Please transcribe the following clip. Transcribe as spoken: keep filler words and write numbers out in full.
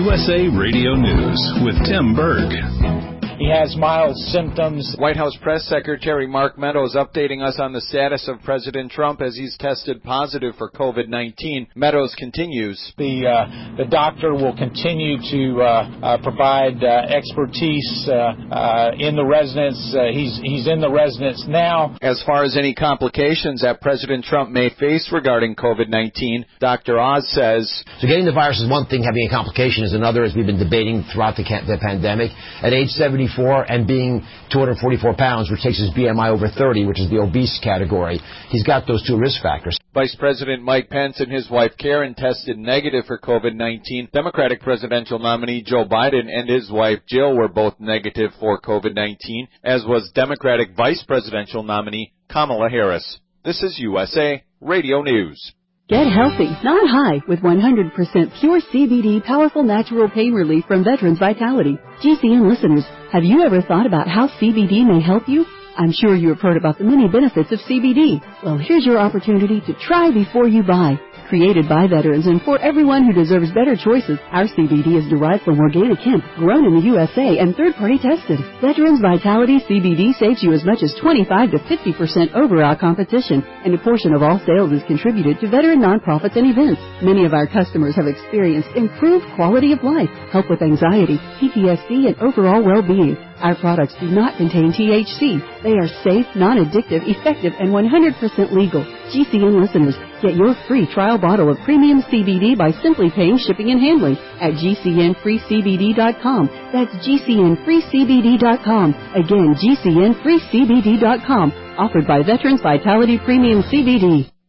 U S A Radio News with Tim Berg. He has mild symptoms. White House Press Secretary Mark Meadows updating us on the status of President Trump as he's tested positive for COVID nineteen. Meadows continues. The uh, the doctor will continue to uh, uh, provide uh, expertise uh, uh, in the residence. Uh, he's he's in the residence now. As far as any complications that President Trump may face regarding COVID nineteen, Doctor Oz says, so getting the virus is one thing, having a complication is another, as we've been debating throughout the, the pandemic. At age seventy-four and being two hundred forty-four pounds, which takes his B M I over thirty, which is the obese category, he's got those two risk factors. Vice President Mike Pence and his wife Karen tested negative for COVID nineteen. Democratic presidential nominee Joe Biden and his wife Jill were both negative for COVID nineteen, as was Democratic vice presidential nominee Kamala Harris. This is U S A Radio News. Get healthy, not high, with one hundred percent pure C B D powerful natural pain relief from Veterans Vitality. G C N listeners, have you ever thought about how C B D may help you? I'm sure you have heard about the many benefits of C B D. Well, here's your opportunity to try before you buy. Created by veterans and for everyone who deserves better choices, our C B D is derived from organic hemp, grown in the U S A and third-party tested. Veterans Vitality C B D saves you as much as twenty-five to fifty percent over our competition, and a portion of all sales is contributed to veteran nonprofits and events. Many of our customers have experienced improved quality of life, help with anxiety, P T S D, and overall well-being. Our products do not contain T H C. They are safe, non-addictive, effective, and one hundred percent legal. G C N listeners, get your free trial bottle of premium C B D by simply paying shipping and handling at G C N free C B D dot com. That's G C N free C B D dot com. Again, G C N free C B D dot com. Offered by Veterans Vitality Premium C B D.